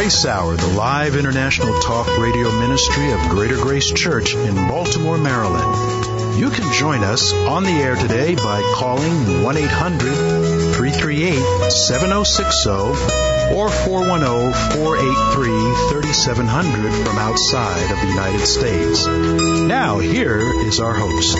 Grace Hour, the live international talk radio ministry of Greater Grace Church in Baltimore, Maryland. You can join us on the air today by calling 1-800-338-7060 or 410-483-3700 from outside of the United States. Now, here is our host.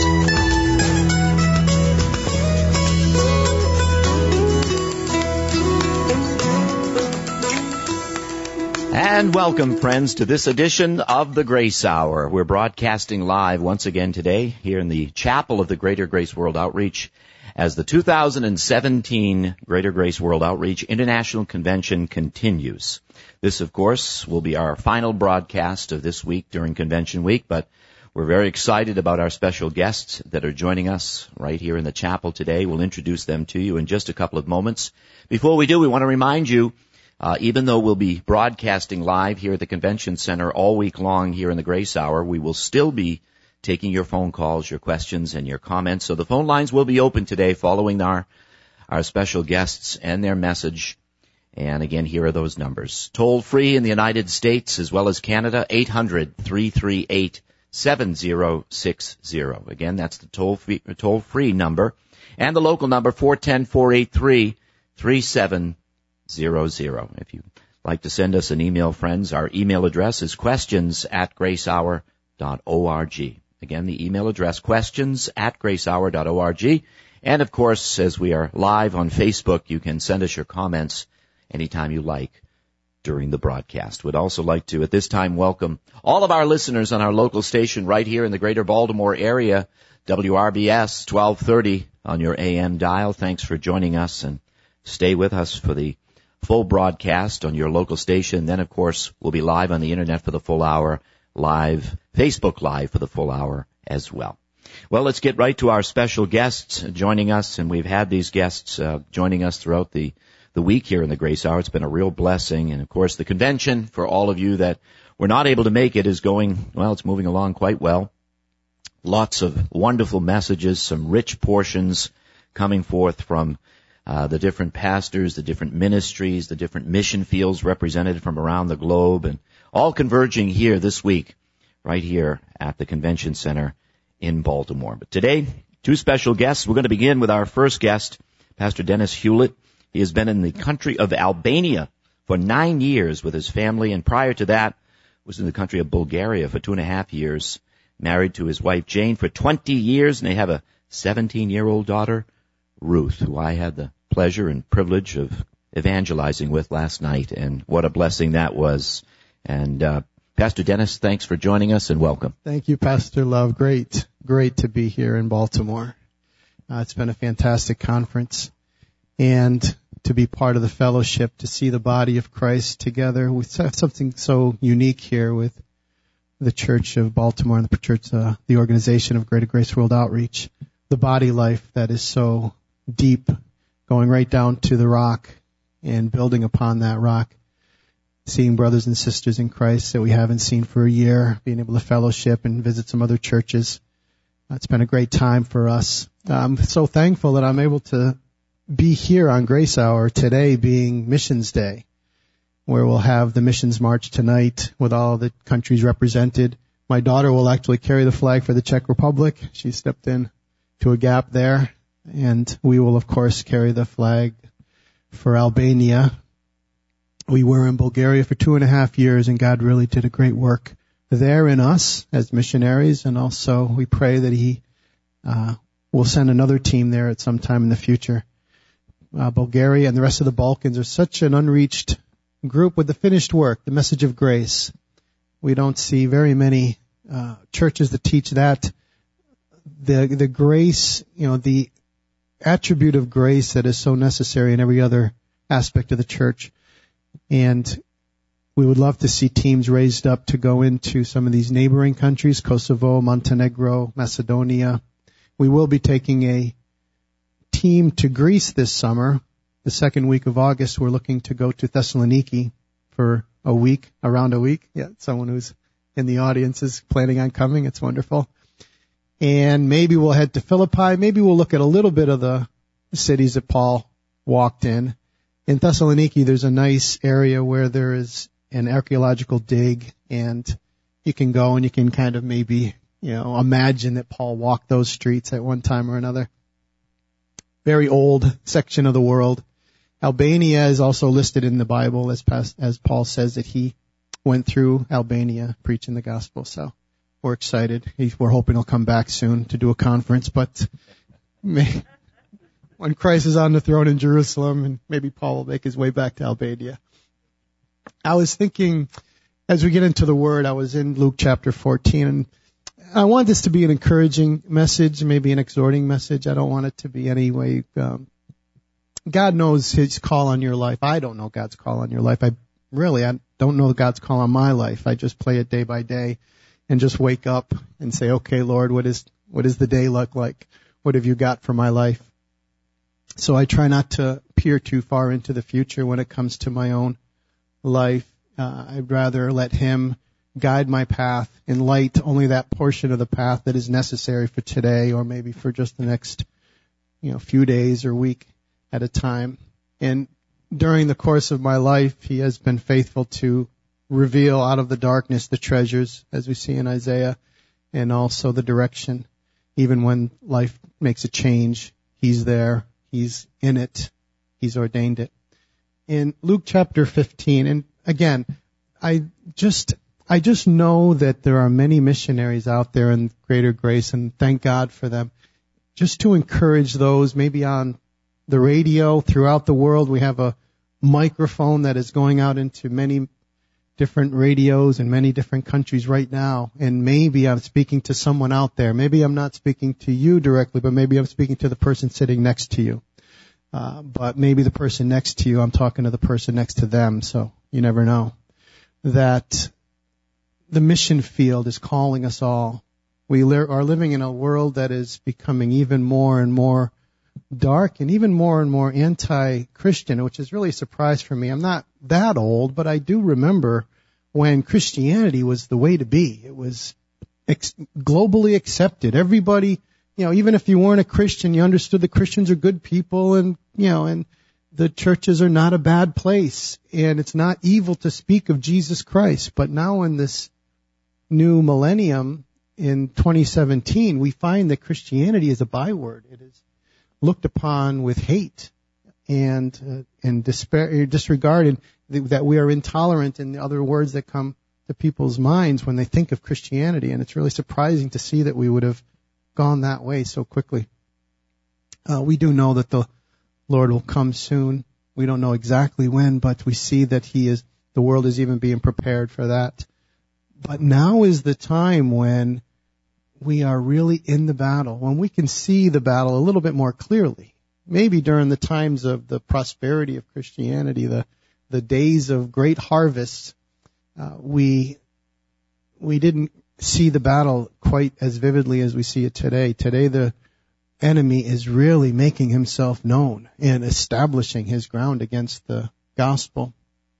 And welcome, friends, to this edition of the Grace Hour. We're broadcasting live once again today here in the chapel of the Greater Grace World Outreach as the 2017 Greater Grace World Outreach International Convention continues. This, of course, will be our final broadcast of this week during Convention Week, but we're very excited about our special guests that are joining us right here in the chapel today. We'll introduce them to you in just a couple of moments. Before we do, we want to remind you, even though we'll be broadcasting live here at the Convention Center all week long here in the Grace Hour, we will still be taking your phone calls, your questions, and your comments. So the phone lines will be open today following our special guests and their message. And again, here are those numbers. Toll free in the United States as well as Canada, 800-338-7060. Again, that's the toll-free number. And the local number, 410-483-3700. If you'd like to send us an email, friends, our email address is questions@gracehour.org. Again, the email address, questions@gracehour.org. And, of course, as we are live on Facebook, you can send us your comments anytime you like during the broadcast. We'd also like to, at this time, welcome all of our listeners on our local station right here in the greater Baltimore area, WRBS 1230 on your AM dial. Thanks for joining us, and stay with us for the full broadcast on your local station. Then, of course, we'll be live on the Internet for the full hour, live, Facebook Live for the full hour as well. Well, let's get right to our special guests joining us, and we've had these guests joining us throughout the week here in the Grace Hour. It's been a real blessing, and, of course, the convention, for all of you that were not able to make it, is going, well, it's moving along quite well. Lots of wonderful messages, some rich portions coming forth from the different pastors, the different ministries, the different mission fields represented from around the globe, and all converging here this week, right here at the Convention Center in Baltimore. But today, two special guests. We're going to begin with our first guest, Pastor Dennis Hewlett. He has been in the country of Albania for 9 years with his family, and prior to that was in the country of Bulgaria for 2.5 years, married to his wife Jane for 20 years, and they have a 17-year-old daughter, Ruth, who I had the pleasure and privilege of evangelizing with last night, and what a blessing that was. And Pastor Dennis, thanks for joining us, and welcome. Thank you, Pastor Love. Great to be here in Baltimore. It's been a fantastic conference, and to be part of the fellowship, to see the body of Christ together. We have something so unique here with the Church of Baltimore and the organization of Greater Grace World Outreach. The body life that is so deep, going right down to the rock and building upon that rock, seeing brothers and sisters in Christ that we haven't seen for a year, being able to fellowship and visit some other churches. It's been a great time for us. I'm so thankful that I'm able to be here on Grace Hour today, being Missions Day, where we'll have the Missions March tonight with all the countries represented. My daughter will actually carry the flag for the Czech Republic. She stepped in to a gap there. And we will, of course, carry the flag for Albania. We were in Bulgaria for 2.5 years, and God really did a great work there in us as missionaries. And also, we pray that He will send another team there at some time in the future. Bulgaria and the rest of the Balkans are such an unreached group with the finished work, the message of grace. We don't see very many churches that teach that. The grace, the attribute of grace that is so necessary in every other aspect of the church. And we would love to see teams raised up to go into some of these neighboring countries, Kosovo, Montenegro, Macedonia. We will be taking a team to Greece this summer. The second week of August, we're looking to go to Thessaloniki for around a week. Yeah, someone who's in the audience is planning on coming. It's wonderful. And maybe we'll head to Philippi. Maybe we'll look at a little bit of the cities that Paul walked in. In Thessaloniki, there's a nice area where there is an archaeological dig, and you can go and you can kind of maybe, imagine that Paul walked those streets at one time or another. Very old section of the world. Albania is also listed in the Bible as Paul says that he went through Albania preaching the gospel. So we're excited. We're hoping he'll come back soon to do a conference, but when Christ is on the throne in Jerusalem, and maybe Paul will make his way back to Albania. I was thinking, as we get into the Word, I was in Luke chapter 14, and I want this to be an encouraging message, maybe an exhorting message. I don't want it to be any way. God knows His call on your life. I don't know God's call on your life. I don't know God's call on my life. I just play it day by day and just wake up and say, okay, Lord, what does the day look like? What have you got for my life? So I try not to peer too far into the future when it comes to my own life. I'd rather let Him guide my path and light only that portion of the path that is necessary for today, or maybe for just the next, few days or week at a time. And during the course of my life, He has been faithful to reveal out of the darkness the treasures, as we see in Isaiah, and also the direction. Even when life makes a change, He's there. He's in it. He's ordained it. In Luke chapter 15, and again, I just know that there are many missionaries out there in Greater Grace, and thank God for them. Just to encourage those, maybe on the radio throughout the world, we have a microphone that is going out into many different radios in many different countries right now, and maybe I'm speaking to someone out there. Maybe I'm not speaking to you directly, but maybe I'm speaking to the person sitting next to you. But maybe the person next to you, I'm talking to the person next to them, so you never know. That the mission field is calling us all. We are living in a world that is becoming even more and more dark and more anti-Christian, which is really a surprise for me. I'm not that old, but I do remember when Christianity was the way to be. It was globally accepted. Everybody, even if you weren't a Christian, you understood the Christians are good people, and the churches are not a bad place, and it's not evil to speak of Jesus Christ. But now in this new millennium, in 2017, we find that Christianity is a byword. It is looked upon with hate and disregard, and that we are intolerant, and the other words that come to people's minds when they think of Christianity. And it's really surprising to see that we would have gone that way so quickly. We do know that the Lord will come soon. We don't know exactly when, but we see that the world is even being prepared for that. But now is the time when we are really in the battle, when we can see the battle a little bit more clearly. Maybe during the times of the prosperity of Christianity, the days of great harvests, we didn't see the battle quite as vividly as we see it today. Today, the enemy is really making himself known and establishing his ground against the gospel.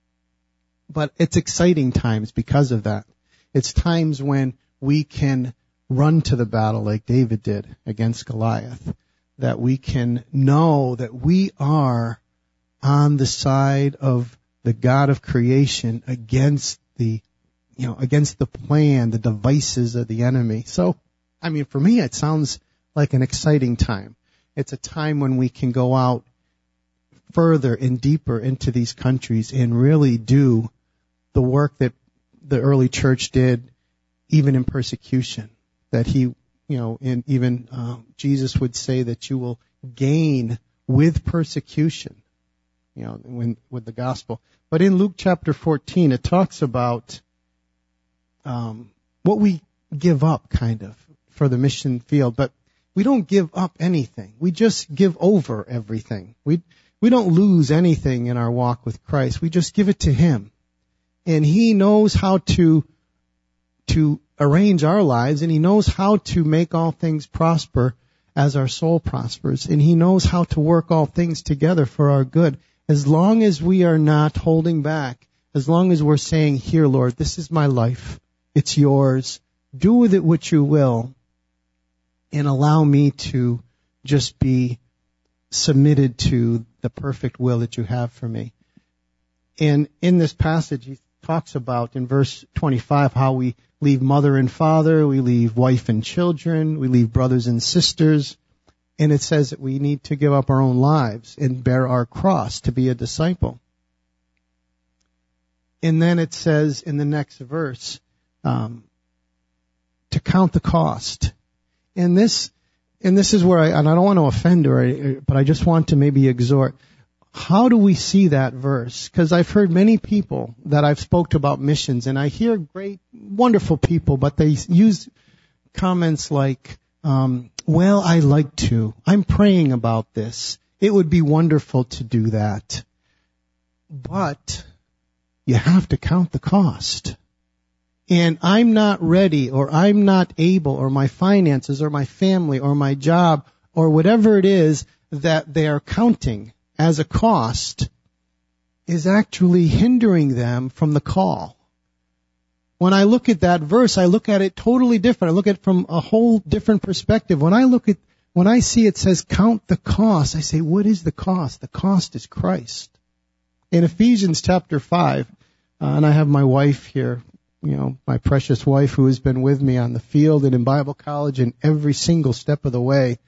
But it's exciting times because of that. It's times when we can run to the battle like David did against Goliath, that we can know that we are on the side of the God of creation against the plan, the devices of the enemy. So, for me, it sounds like an exciting time. It's a time when we can go out further and deeper into these countries and really do the work that the early church did, even in persecution. That Jesus would say that you will gain with persecution, with the gospel. But in Luke chapter 14, it talks about what we give up, kind of, for the mission field. But we don't give up anything. We just give over everything. We don't lose anything in our walk with Christ. We just give it to Him. And He knows how to arrange our lives, and He knows how to make all things prosper as our soul prospers. And He knows how to work all things together for our good. As long as we are not holding back, as long as we're saying, here, Lord, this is my life. It's yours. Do with it what you will, and allow me to just be submitted to the perfect will that you have for me. And in this passage, talks about in verse 25 how we leave mother and father, we leave wife and children, we leave brothers and sisters, and it says that we need to give up our own lives and bear our cross to be a disciple. And then it says in the next verse, to count the cost. And this is where I don't want to offend her, but I just want to maybe exhort. How do we see that verse? Because I've heard many people that I've spoke to about missions, and I hear great, wonderful people, but they use comments like, well, I like to. I'm praying about this. It would be wonderful to do that. But you have to count the cost. And I'm not ready, or I'm not able, or my finances, or my family, or my job, or whatever it is that they are counting as a cost is actually hindering them from the call. When I look at that verse, I look at it totally different. I look at it from a whole different perspective. When I see it says count the cost, I say, what is the cost? The cost is Christ. In Ephesians chapter 5, and I have my wife here, my precious wife who has been with me on the field and in Bible college and every single step of the way,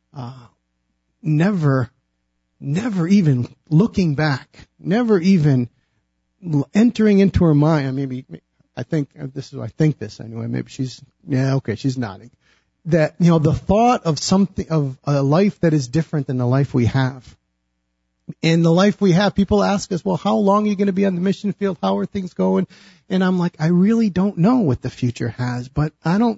never even looking back, never even entering into her mind. I think this anyway. Maybe she's nodding. That, the thought of something, of a life that is different than the life we have. In the life we have, people ask us, well, how long are you going to be on the mission field? How are things going? And I'm like, I really don't know what the future has, but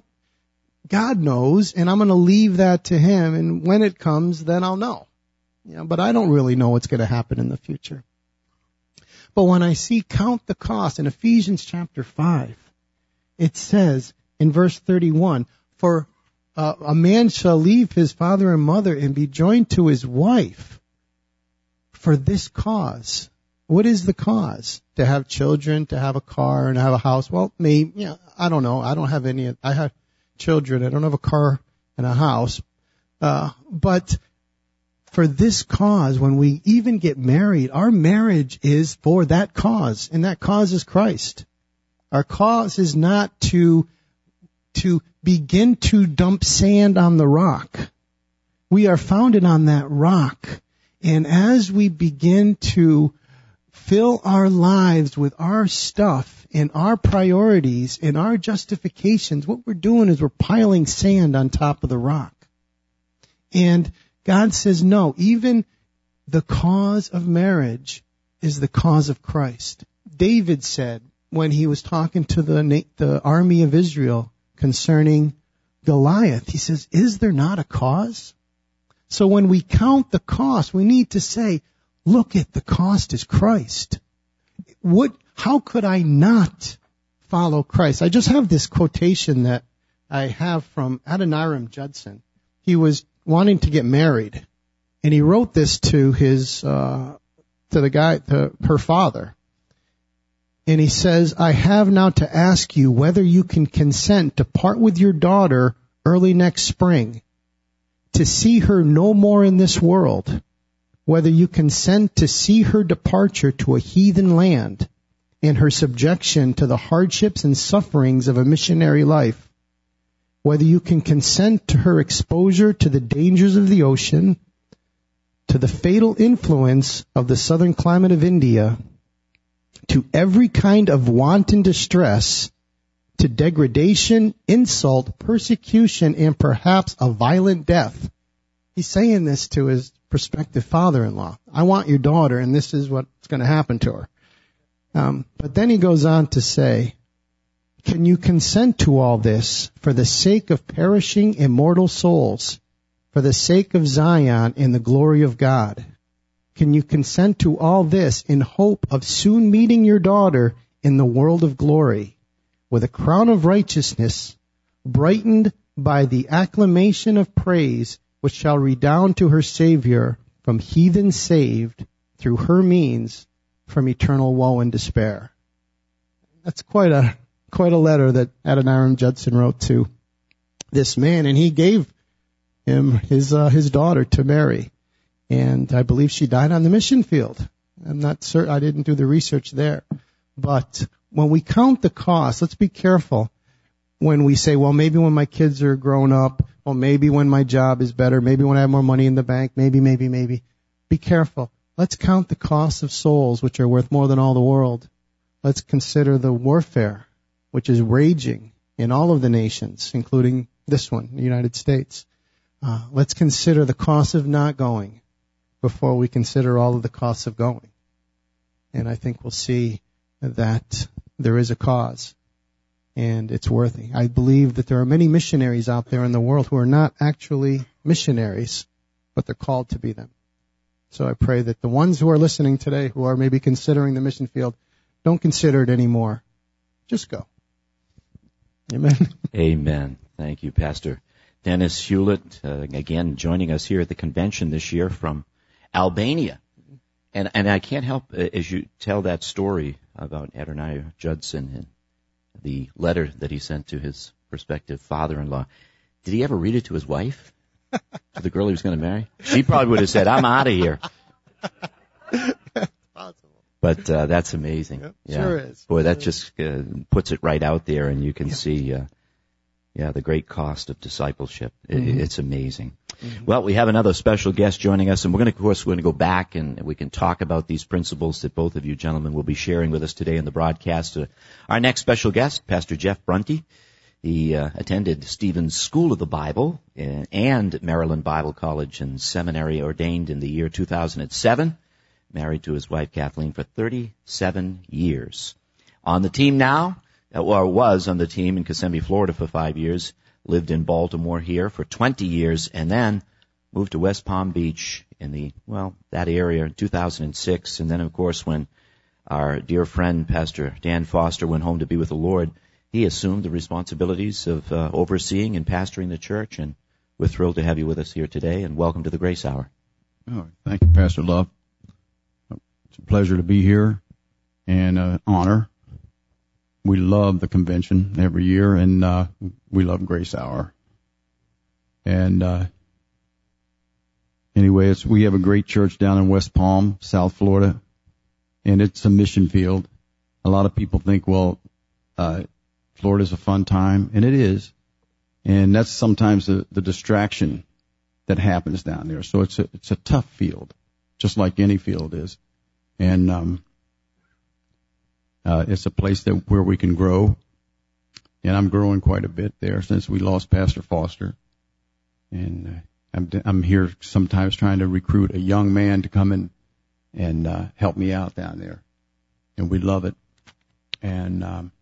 God knows, and I'm going to leave that to Him, and when it comes, then I'll know. But I don't really know what's going to happen in the future. But when I see count the cost in Ephesians chapter 5, it says in verse 31, for a man shall leave his father and mother and be joined to his wife for this cause. What is the cause? To have children, to have a car, and have a house. Well, I don't know. I don't have any. I have children. I don't have a car and a house. But for this cause, when we even get married, our marriage is for that cause, and that cause is Christ. Our cause is not to begin to dump sand on the rock. We are founded on that rock. And as we begin to fill our lives with our stuff and our priorities and our justifications, what we're doing is we're piling sand on top of the rock. And God says, no, even the cause of marriage is the cause of Christ. David said when he was talking to the army of Israel concerning Goliath, he says, is there not a cause? So when we count the cost, we need to say, look at the cost is Christ. How could I not follow Christ? I just have this quotation that I have from Adoniram Judson. He was wanting to get married, and he wrote this to her father. And he says, I have now to ask you whether you can consent to part with your daughter early next spring, to see her no more in this world, whether you consent to see her departure to a heathen land and her subjection to the hardships and sufferings of a missionary life, whether you can consent to her exposure to the dangers of the ocean, to the fatal influence of the southern climate of India, to every kind of wanton distress, to degradation, insult, persecution, and perhaps a violent death. He's saying this to his prospective father-in-law. I want your daughter, and this is what's going to happen to her. But then he goes on to say, can you consent to all this for the sake of perishing immortal souls, for the sake of Zion and the glory of God? Can you consent to all this in hope of soon meeting your daughter in the world of glory, with a crown of righteousness, brightened by the acclamation of praise, which shall redound to her Savior, from heathen saved, through her means, from eternal woe and despair? That's quite a letter that Adoniram Judson wrote to this man, and he gave him his daughter to marry. And I believe she died on the mission field. I'm not certain. I didn't do the research there. But when we count the cost, let's be careful when we say, well, maybe when my kids are grown up, or maybe when my job is better, maybe when I have more money in the bank, maybe. Be careful. Let's count the cost of souls, which are worth more than all the world. Let's consider the warfare, which is raging in all of the nations, including this one, the United States. Let's consider the cost of not going before we consider all of the costs of going. And I think we'll see that there is a cause, and it's worthy. I believe that there are many missionaries out there in the world who are not actually missionaries, but they're called to be them. So I pray that the ones who are listening today, who are maybe considering the mission field, don't consider it anymore. Just go. Amen. Amen. Thank you, Pastor Dennis Hewlett, again joining us here at the convention this year from Albania. And I can't help, as you tell that story about Adoniah Judson and the letter that he sent to his prospective father-in-law, did he ever read it to his wife? To the girl he was going to marry? She probably would have said, I'm out of here. But that's amazing. Yep, yeah. Sure is. Boy, that just puts it right out there, and you can see the great cost of discipleship. It's amazing. Mm-hmm. Well, we have another special guest joining us, and we're going to go back and we can talk about these principles that both of you gentlemen will be sharing with us today in the broadcast. Our next special guest, Pastor Jeff Brunty. He attended Stevens School of the Bible and Maryland Bible College and Seminary, ordained in the year 2007, married to his wife Kathleen for 37 years. On the team now, or was on the team in Kissimmee, Florida for 5 years, lived in Baltimore here for 20 years, and then moved to West Palm Beach in that area in 2006. And then, of course, when our dear friend Pastor Dan Foster went home to be with the Lord, he assumed the responsibilities of overseeing and pastoring the church, and we're thrilled to have you with us here today, and welcome to the Grace Hour. Oh, thank you, Pastor Love. It's a pleasure to be here, and an honor. We love the convention every year, and we love Grace Hour. And anyway, we have a great church down in West Palm, South Florida, and it's a mission field. A lot of people think, Florida's a fun time, and it is. And that's sometimes the distraction that happens down there. So it's a tough field, just like any field is. And it's a place where we can grow. And I'm growing quite a bit there since we lost Pastor Foster. And I'm here sometimes trying to recruit a young man to come in and help me out down there. And we love it. And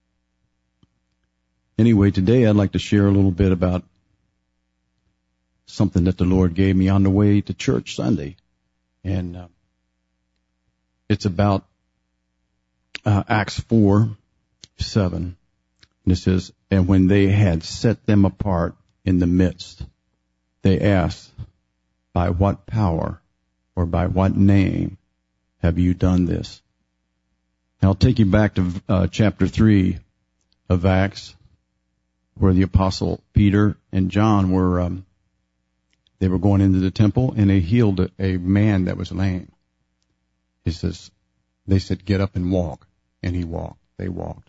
anyway, today I'd like to share a little bit about something that the Lord gave me on the way to church Sunday. And it's about Acts 4:7. And it says, and when they had set them apart in the midst, they asked, by what power or by what name have you done this? And I'll take you back to chapter 3 of Acts, where the apostle Peter and John were going into the temple, and they healed a man that was lame. They said, get up and walk. And he walked. They walked.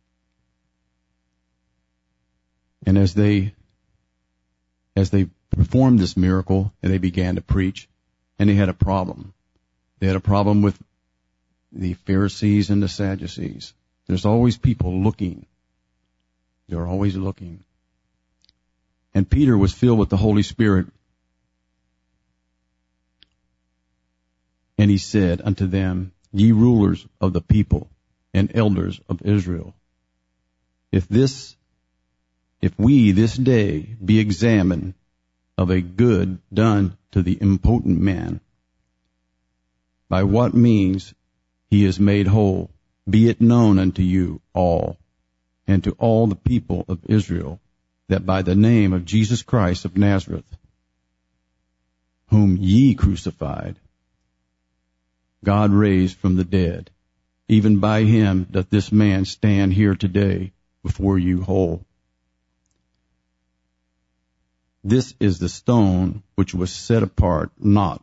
And as they performed this miracle, and they began to preach, and they had a problem. They had a problem with the Pharisees and the Sadducees. There's always people looking. They're always looking. And Peter was filled with the Holy Spirit. And he said unto them, ye rulers of the people and elders of Israel, if we this day be examined of a good done to the impotent man, by what means he is made whole, be it known unto you all, and to all the people of Israel, that by the name of Jesus Christ of Nazareth, whom ye crucified, God raised from the dead, even by him doth this man stand here today before you whole. This is the stone which was set apart, not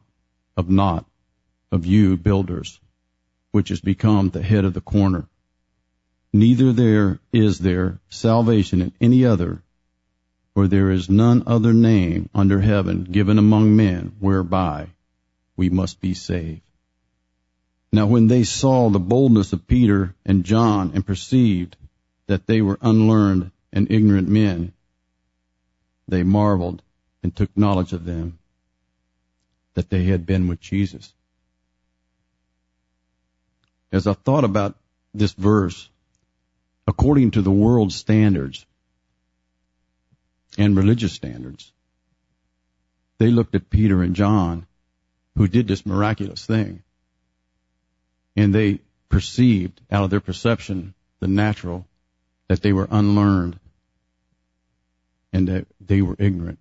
of you builders, which is become the head of the corner. Neither there is salvation in any other, for there is none other name under heaven given among men whereby we must be saved. Now when they saw the boldness of Peter and John and perceived that they were unlearned and ignorant men, they marveled and took knowledge of them, that they had been with Jesus. As I thought about this verse, according to the world's standards and religious standards, they looked at Peter and John, who did this miraculous thing, and they perceived, out of their perception, the natural, that they were unlearned and that they were ignorant.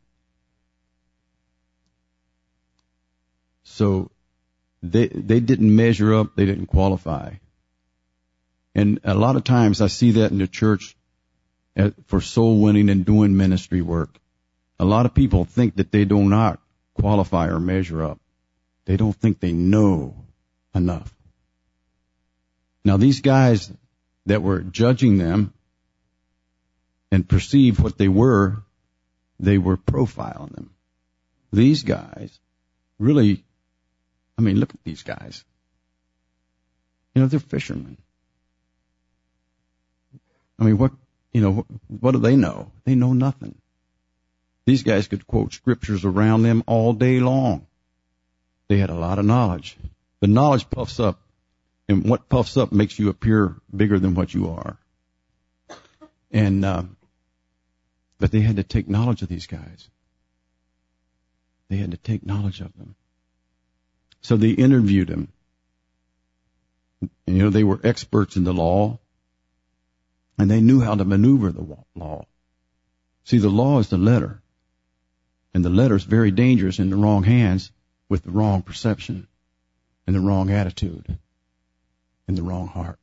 So they didn't measure up, they didn't qualify. And a lot of times I see that in the church for soul winning and doing ministry work. A lot of people think that they do not qualify or measure up. They don't think they know enough. Now these guys that were judging them and perceived what they were profiling them. These guys really, look at these guys. They're fishermen. What do they know? They know nothing. These guys could quote scriptures around them all day long. They had a lot of knowledge. The knowledge puffs up, and what puffs up makes you appear bigger than what you are. And, but they had to take knowledge of these guys. They had to take knowledge of them. So they interviewed them. They were experts in the law, and they knew how to maneuver the law. See, the law is the letter, and the letter is very dangerous in the wrong hands with the wrong perception and the wrong attitude and the wrong heart.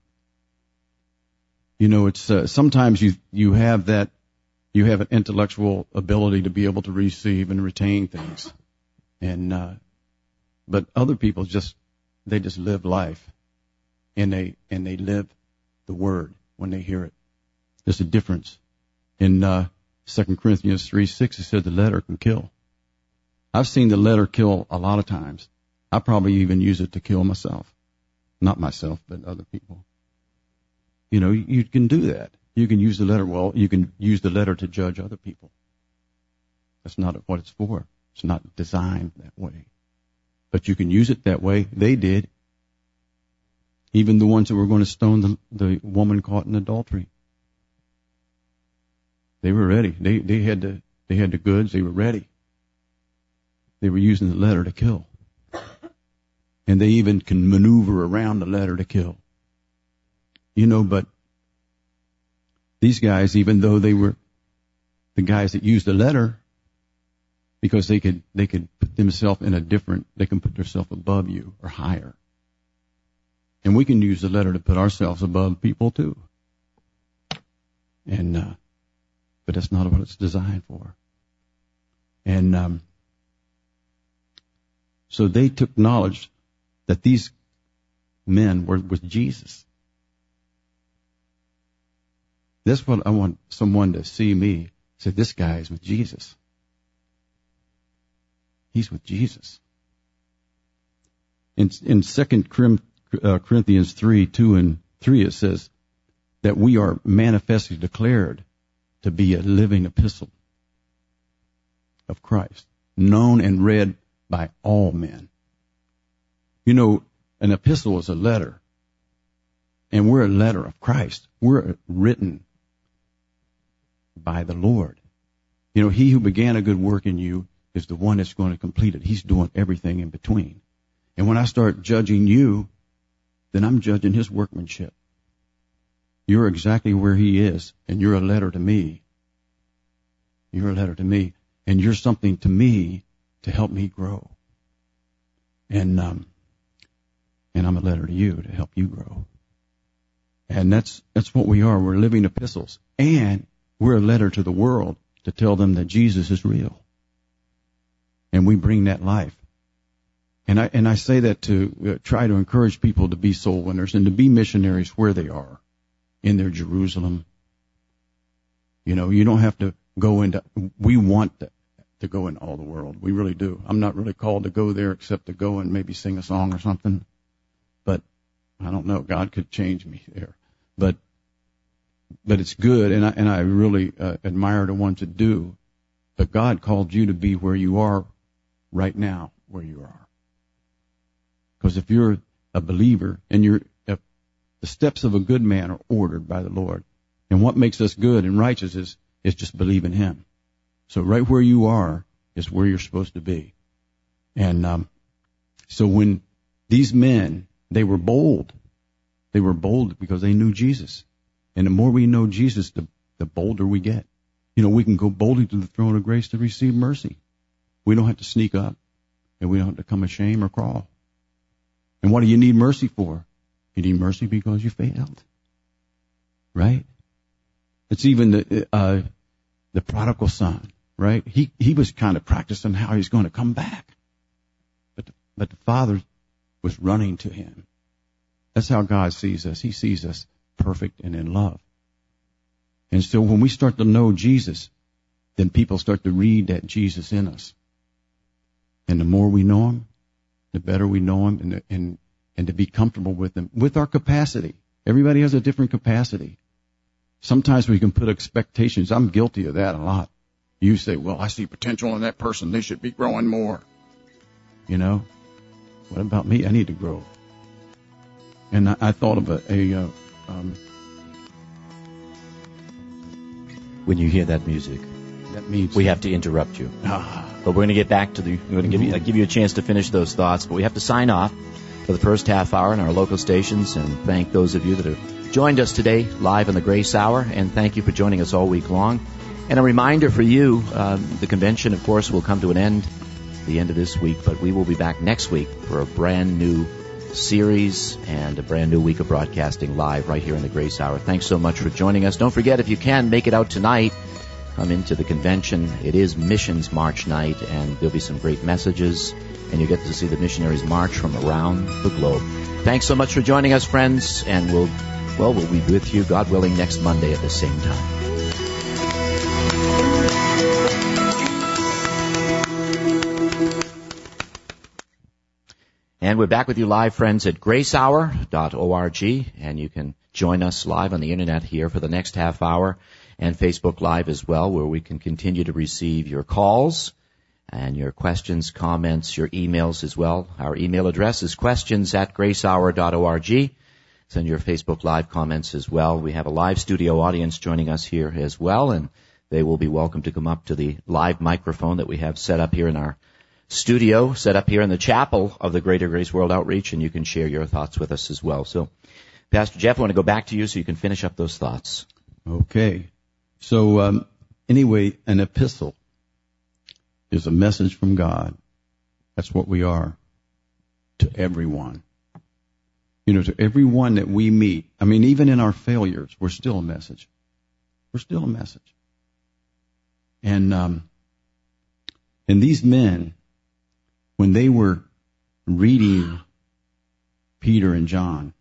It's sometimes you have that, you have an intellectual ability to be able to receive and retain things, and but other people just live life, and they live the word when they hear it. There's a difference. In 2 Corinthians 3:6, it said the letter can kill. I've seen the letter kill a lot of times. I probably even use it to kill myself. Not myself, but other people. You can do that. You can use the letter. Well, you can use the letter to judge other people. That's not what it's for. It's not designed that way. But you can use it that way. They did. Even the ones that were going to stone the woman caught in adultery. They were ready. They had the goods. They were ready. They were using the letter to kill. And they even can maneuver around the letter to kill. But these guys, even though they were the guys that used the letter, because they could put themselves in they can put themselves above you or higher. And we can use the letter to put ourselves above people too. And, but that's not what it's designed for. And, so they took knowledge that these men were with Jesus. That's what I want someone to see me, say, this guy is with Jesus. He's with Jesus. In 2 Corinthians 3:2-3, it says that we are manifestly declared to be a living epistle of Christ, known and read by all men. An epistle is a letter, and we're a letter of Christ. We're written by the Lord. He who began a good work in you is the one that's going to complete it. He's doing everything in between. And when I start judging you, then I'm judging his workmanship. You're exactly where he is, and you're a letter to me. You're a letter to me, and you're something to me to help me grow. And I'm a letter to you to help you grow. And that's what we are. We're living epistles, and we're a letter to the world to tell them that Jesus is real. And we bring that life. And I say that to try to encourage people to be soul winners and to be missionaries where they are. in their Jerusalem. You know, you don't have to go into, we want to go in all the world. We really do. I'm not really called to go there except to go and maybe sing a song or something. But I don't know. God could change me there. But it's good, and I really admire the ones that do. But God called you to be where you are right now, where you are. Because if you're a believer, and the steps of a good man are ordered by the Lord, and what makes us good and righteous is just believe in Him. So right where you are is where you're supposed to be. And so when these men, they were bold. They were bold because they knew Jesus. And the more we know Jesus, the bolder we get. You know, we can go boldly to the throne of grace to receive mercy. We don't have to sneak up, and we don't have to come ashamed or crawl. And what do you need mercy for? You need mercy because you failed. Right? It's even the prodigal son, right? He was kind of practicing how he's going to come back. But the father was running to him. That's how God sees us. He sees us perfect and in love. And so when we start to know Jesus, then people start to read that Jesus in us. And the more we know Him, the better we know Him, and to be comfortable with Him, with our capacity. Everybody has a different capacity. Sometimes we can put expectations. I'm guilty of that a lot. You say, well, I see potential in that person. They should be growing more. You know, what about me? I need to grow. And I thought of when you hear that music, that means we have to interrupt you. But we're going to get back to we're going to give you a chance to finish those thoughts. But we have to sign off for the first half hour in our local stations, and thank those of you that have joined us today live on the Grace Hour, and thank you for joining us all week long. And a reminder for you, the convention, of course, will come to an end at the end of this week, but we will be back next week for a brand new series and a brand new week of broadcasting live right here in the Grace Hour. Thanks so much for joining us. Don't forget, if you can, make it out tonight. Come into the convention. It is Missions March night, and there'll be some great messages, and you get to see the missionaries march from around the globe. Thanks so much for joining us, friends, and we'll be with you, God willing, next Monday at the same time. And we're back with you live, friends, at gracehour.org, and you can join us live on the Internet here for the next half hour, and Facebook Live as well, where we can continue to receive your calls and your questions, comments, your emails as well. Our email address is questions@gracehour.org. Send your Facebook Live comments as well. We have a live studio audience joining us here as well, and they will be welcome to come up to the live microphone that we have set up here in our studio, set up here in the chapel of the Greater Grace World Outreach, and you can share your thoughts with us as well. So, Pastor Jeff, I want to go back to you so you can finish up those thoughts. Okay. So, anyway, an epistle is a message from God. That's what we are to everyone. You know, to everyone that we meet. I mean, even in our failures, we're still a message. We're still a message. And these men, when they were reading Peter and John,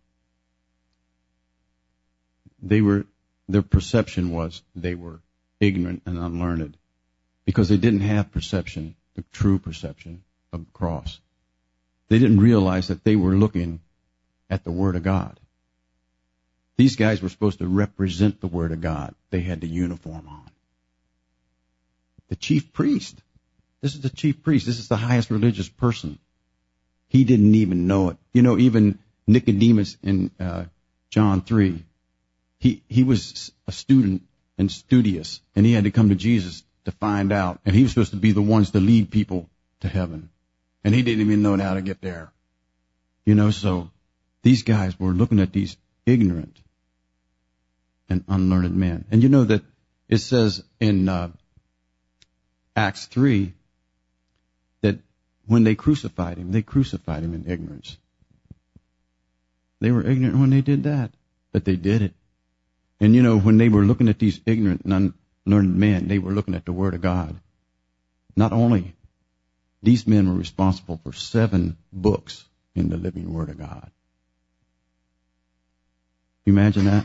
their perception was they were ignorant and unlearned because they didn't have perception, the true perception of the cross. They didn't realize that they were looking at the Word of God. These guys were supposed to represent the Word of God. They had the uniform on. The chief priest. This is the chief priest. This is the highest religious person. He didn't even know it. You know, even Nicodemus in John 3, he was a student and studious, and he had to come to Jesus to find out. And he was supposed to be the ones to lead people to heaven. And he didn't even know how to get there. You know, so these guys were looking at these ignorant and unlearned men. And you know that it says in Acts 3 that when they crucified him in ignorance. They were ignorant when they did that, but they did it. And you know, when they were looking at these ignorant and unlearned men, they were looking at the Word of God. Not only, these men were responsible for 7 books in the living Word of God. You imagine that?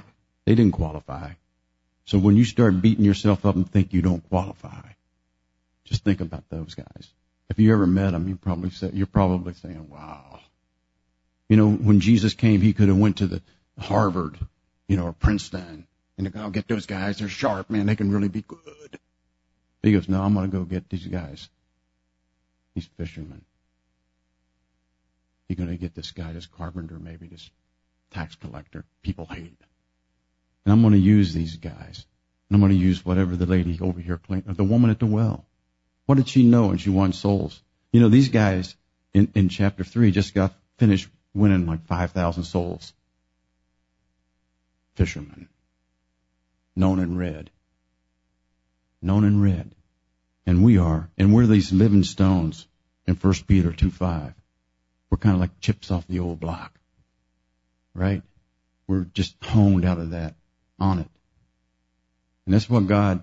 They didn't qualify. So when you start beating yourself up and think you don't qualify, just think about those guys. If you ever met them, you're probably saying, wow. You know, when Jesus came, he could have went to the Harvard, or Princeton, and I'll get those guys. They're sharp, man. They can really be good. He goes, no, I'm going to go get these guys. These fishermen. You're going to get this guy, this carpenter, maybe this tax collector. People hate. And I'm going to use these guys. And I'm going to use whatever the lady over here claimed, or the woman at the well. What did she know? And she won souls. These guys in chapter 3 just got finished winning like 5,000 souls. Fishermen. Known in red. Known in red. And we're these living stones in 1 Peter 2:5. We're kind of like chips off the old block. Right? We're just honed out of that, on it. And that's what God,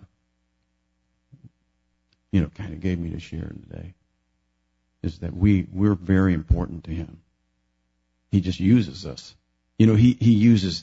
kind of gave me to share today. Is that we're very important to Him. He just uses us. He uses,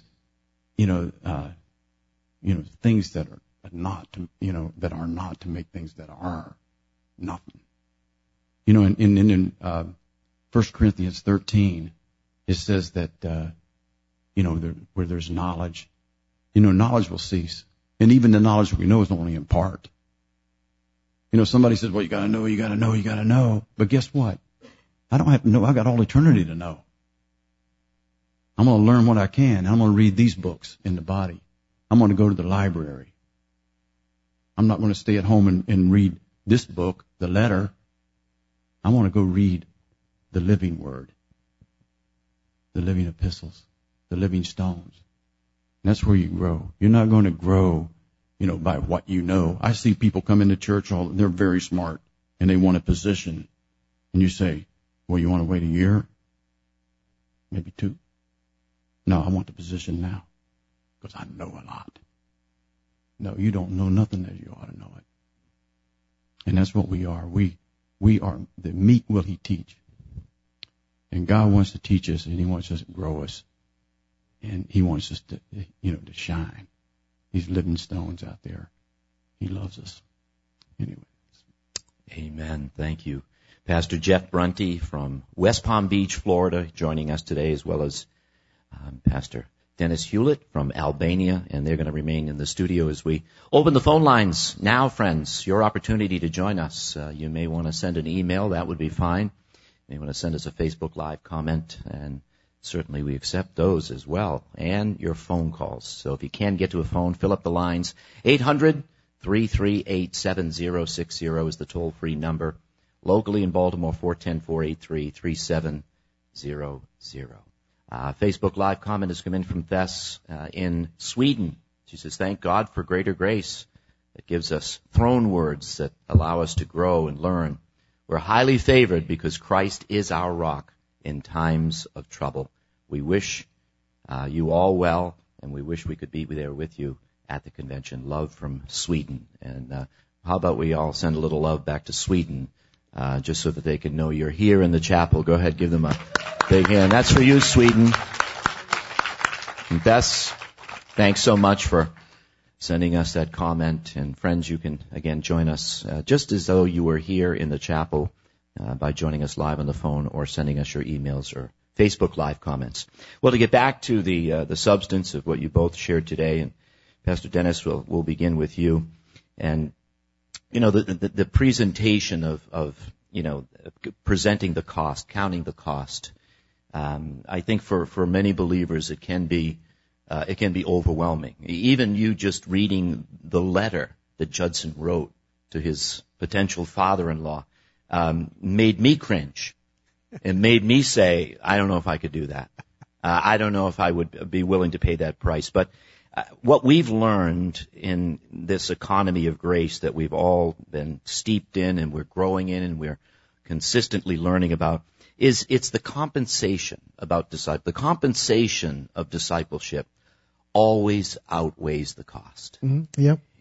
things that are not to, that are not to make things that are nothing. In 1 Corinthians 13, it says that, where there's knowledge, knowledge will cease. And even the knowledge we know is only in part. Somebody says, well, you gotta know. But guess what? I don't have to know. I got all eternity to know. I'm going to learn what I can. I'm going to read these books in the body. I'm going to go to the library. I'm not going to stay at home and read this book, the letter. I want to go read the living word, the living epistles, the living stones. And that's where you grow. You're not going to grow, by what you know. I see people come into church, they're very smart, and they want a position. And you say, well, you want to wait a year? Maybe 2. No, I want the position now, because I know a lot. No, you don't know nothing as you ought to know it. And that's what we are. We are the meek will He teach. And God wants to teach us, and He wants us to grow us. And He wants us to, to shine. These living stones out there. He loves us. Anyway. Amen. Thank you. Pastor Jeff Brunty from West Palm Beach, Florida, joining us today, as well as Pastor Dennis Hewlett from Albania, and they're going to remain in the studio as we open the phone lines. Now, friends, your opportunity to join us. You may want to send an email. That would be fine. You may want to send us a Facebook Live comment, and certainly we accept those as well, and your phone calls. So if you can get to a phone, fill up the lines. 800-338-7060 is the toll-free number. Locally in Baltimore, 410-483-3700. Facebook Live comment has come in from Tess in Sweden. She says, thank God for greater grace that gives us throne words that allow us to grow and learn. We're highly favored because Christ is our rock in times of trouble. We wish you all well, and we wish we could be there with you at the convention. Love from Sweden. And how about we all send a little love back to Sweden, just so that they can know you're here in the chapel. Go ahead, give them a big hand. That's for you, Sweden. And Bess, thanks so much for sending us that comment. And friends, you can, again, join us just as though you were here in the chapel by joining us live on the phone or sending us your emails or Facebook Live comments. Well, to get back to the substance of what you both shared today, and Pastor Dennis, we'll begin with you. And, the presentation of presenting the cost, counting the cost, I think for many believers it can be overwhelming. Even you just reading the letter that Judson wrote to his potential father-in-law made me cringe. It made me say, I don't know if I could do that. I don't know if I would be willing to pay that price. But what we've learned in this economy of grace that we've all been steeped in and we're growing in and we're consistently learning about is it's the compensation about the compensation of discipleship always outweighs the cost. Mm-hmm. Yep.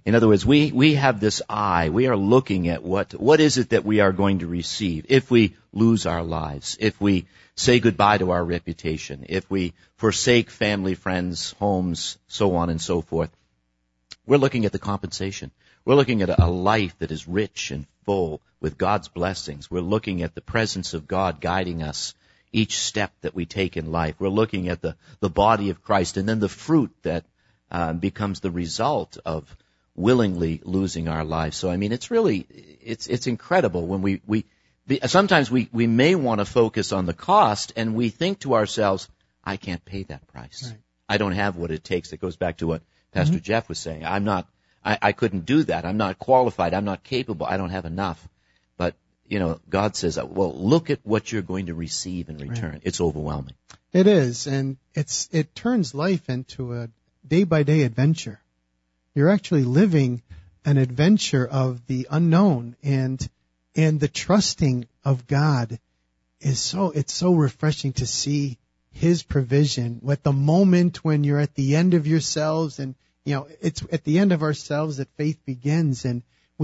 In other words, we have this eye. We are looking at what is it that we are going to receive if we lose our lives, if we say goodbye to our reputation, if we forsake family, friends, homes, so on and so forth. We're looking at the compensation. We're looking at a life that is rich and full with God's blessings. We're looking at the presence of God guiding us each step that we take in life. We're looking at the body of Christ and then the fruit that becomes the result of willingly losing our lives. So, I mean, it's really, it's incredible when sometimes we may want to focus on the cost and we think to ourselves, I can't pay that price. Right. I don't have what it takes. It goes back to what Pastor Jeff was saying. I couldn't do that. I'm not qualified. I'm not capable. I don't have enough. But, God says, well, look at what you're going to receive in return. Right. It's overwhelming. It is. And it turns life into a day-by-day adventure. You're actually living an adventure of the unknown, and the trusting of God it's so refreshing to see His provision. At the moment when you're at the end of yourselves, and it's at the end of ourselves that faith begins, and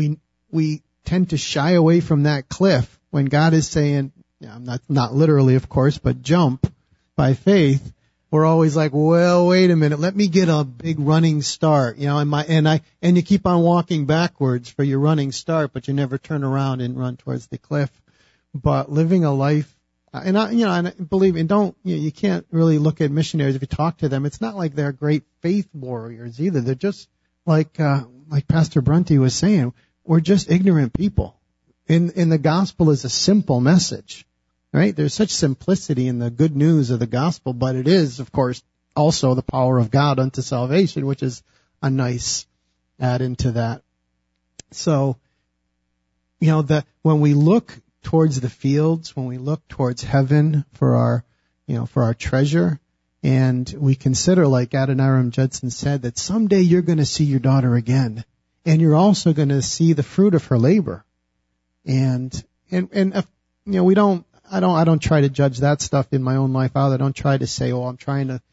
we tend to shy away from that cliff when God is saying, not literally, of course, but jump by faith. We're always like, well, wait a minute, let me get a big running start, and you keep on walking backwards for your running start, but you never turn around and run towards the cliff. But living a life, and I believe, and you can't really look at missionaries if you talk to them. It's not like they're great faith warriors either. They're just like Pastor Brunty was saying, we're just ignorant people. In the gospel is a simple message. Right? There's such simplicity in the good news of the gospel, but it is, of course, also the power of God unto salvation, which is a nice add into that. So, when we look towards the fields, when we look towards heaven for our treasure, and we consider, like Adoniram Judson said, that someday you're going to see your daughter again, and you're also going to see the fruit of her labor. And I don't try to judge that stuff in my own life either. I don't try to say, I'm trying to,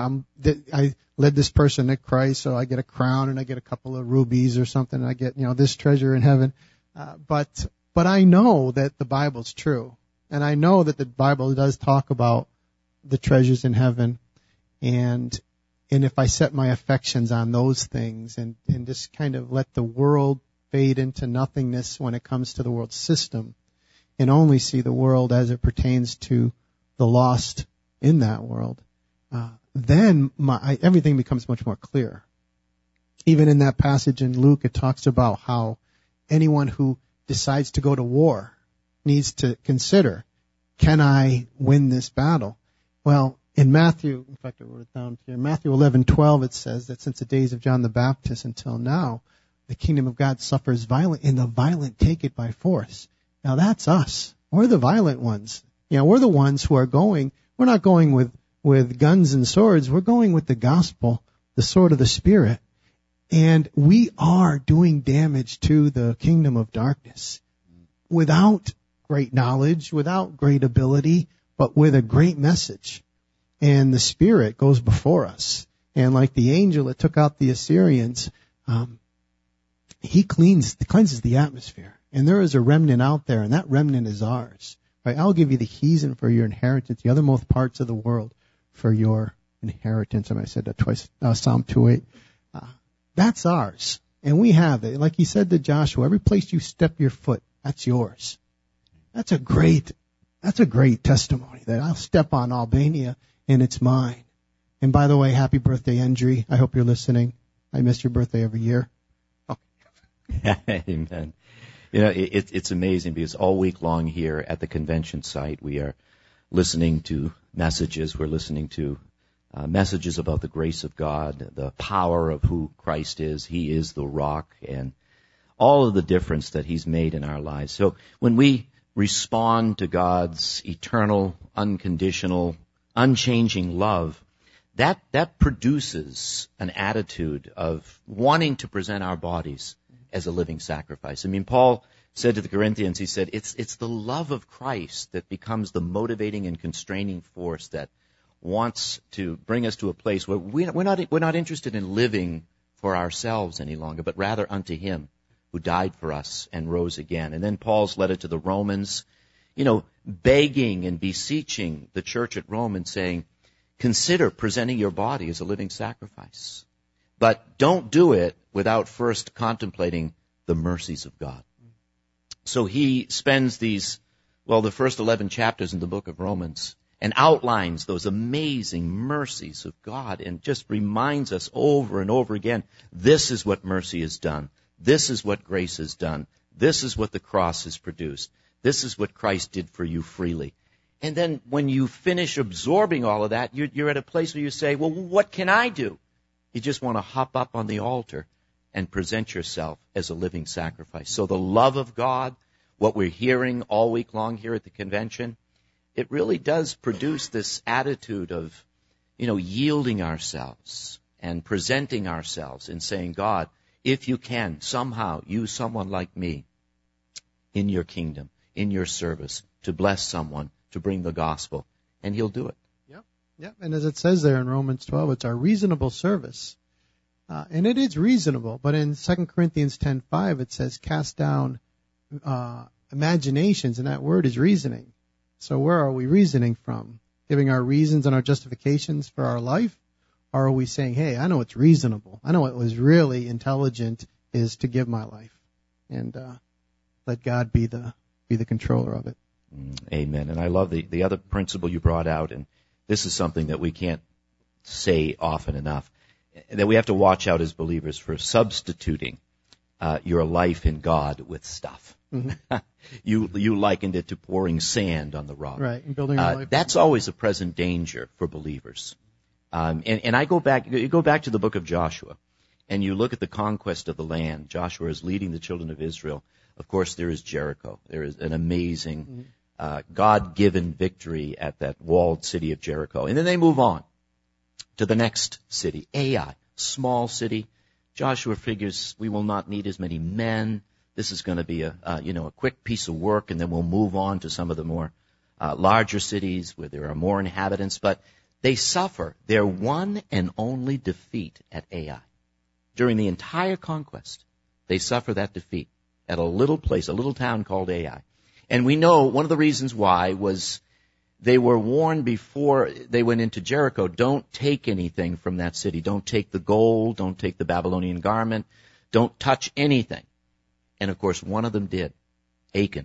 I led this person to Christ, so I get a crown and I get a couple of rubies or something, and I get, this treasure in heaven. But I know that the Bible's true. And I know that the Bible does talk about the treasures in heaven. And if I set my affections on those things and just kind of let the world fade into nothingness when it comes to the world system, and only see the world as it pertains to the lost in that world, then everything becomes much more clear. Even in that passage in Luke, it talks about how anyone who decides to go to war needs to consider, can I win this battle? Well, in Matthew, in fact I wrote it down here, Matthew 11:12, it says that since the days of John the Baptist until now, the kingdom of God suffers violence, and the violent take it by force. Now that's us. We're the violent ones. We're the ones who are going, we're not going with guns and swords. We're going with the gospel, the sword of the Spirit. And we are doing damage to the kingdom of darkness without great knowledge, without great ability, but with a great message. And the Spirit goes before us. And like the angel that took out the Assyrians, he cleanses the atmosphere. And there is a remnant out there, and that remnant is ours. Right? I'll give you the heathen for your inheritance, the othermost parts of the world for your inheritance. And I said that twice, Psalm 2:8. That's ours. And we have it. Like he said to Joshua, every place you step your foot, that's yours. That's a great testimony that I'll step on Albania and it's mine. And by the way, happy birthday, Endry. I hope you're listening. I miss your birthday every year. Okay. Amen. It's amazing because all week long here at the convention site, we are listening to messages. We're listening to messages about the grace of God, the power of who Christ is. He is the rock, and all of the difference that He's made in our lives. So when we respond to God's eternal, unconditional, unchanging love, that produces an attitude of wanting to present our bodies as a living sacrifice. I mean, Paul said to the Corinthians, he said, it's the love of Christ that becomes the motivating and constraining force that wants to bring us to a place where we're not interested in living for ourselves any longer, but rather unto him who died for us and rose again. And then Paul's letter to the Romans, begging and beseeching the church at Rome and saying, consider presenting your body as a living sacrifice. But don't do it without first contemplating the mercies of God. So he spends the first 11 chapters in the book of Romans and outlines those amazing mercies of God and just reminds us over and over again, this is what mercy has done. This is what grace has done. This is what the cross has produced. This is what Christ did for you freely. And then when you finish absorbing all of that, you're at a place where you say, well, what can I do? You just want to hop up on the altar and present yourself as a living sacrifice. So the love of God, what we're hearing all week long here at the convention, it really does produce this attitude of, yielding ourselves and presenting ourselves and saying, God, if you can somehow use someone like me in your kingdom, in your service, to bless someone, to bring the gospel, and he'll do it. Yep. And as it says there in Romans 12, it's our reasonable service. And it is reasonable, but in 2 Corinthians 10:5 it says cast down imaginations, and that word is reasoning. So where are we reasoning from? Giving our reasons and our justifications for our life? Or are we saying, hey, I know what's reasonable. I know what was really intelligent is to give my life. And let God be the controller of it. Amen. And I love the other principle you brought out, and this is something that we can't say often enough, that we have to watch out as believers for substituting your life in God with stuff. Mm-hmm. You likened it to pouring sand on the rock. Right, and building our life. That's always a present danger for believers. And I go back to the book of Joshua, and you look at the conquest of the land. Joshua is leading the children of Israel. Of course, there is Jericho. There is an amazing God-given victory at that walled city of Jericho. And then they move on to the next city, Ai, small city. Joshua figures we will not need as many men. This is going to be a quick piece of work, and then we'll move on to some of the more larger cities where there are more inhabitants. But they suffer their one and only defeat at Ai. During the entire conquest, they suffer that defeat at a little place, a little town called Ai. And we know one of the reasons why was they were warned before they went into Jericho, don't take anything from that city. Don't take the gold, don't take the Babylonian garment, don't touch anything. And of course, one of them did, Achan.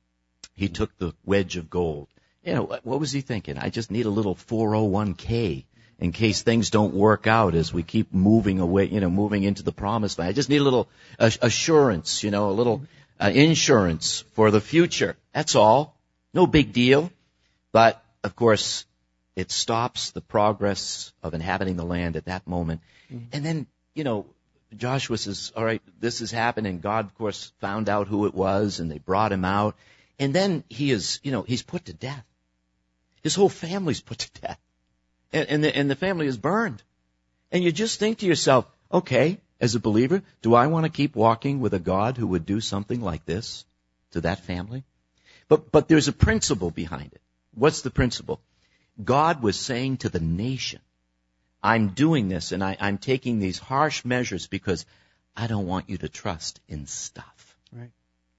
He took the wedge of gold. What was he thinking? I just need a little 401k in case things don't work out as we keep moving away, moving into the promised land. I just need a little assurance, a little insurance for the future. That's all. No big deal. But, of course, it stops the progress of inhabiting the land at that moment. Mm-hmm. And then, Joshua says, all right, this has happened. And God, of course, found out who it was, and they brought him out. And then he's put to death. His whole family's put to death. And the family is burned. And you just think to yourself, okay, as a believer, do I want to keep walking with a God who would do something like this to that family? But there's a principle behind it. What's the principle? God was saying to the nation, I'm doing this and I'm taking these harsh measures because I don't want you to trust in stuff. Right.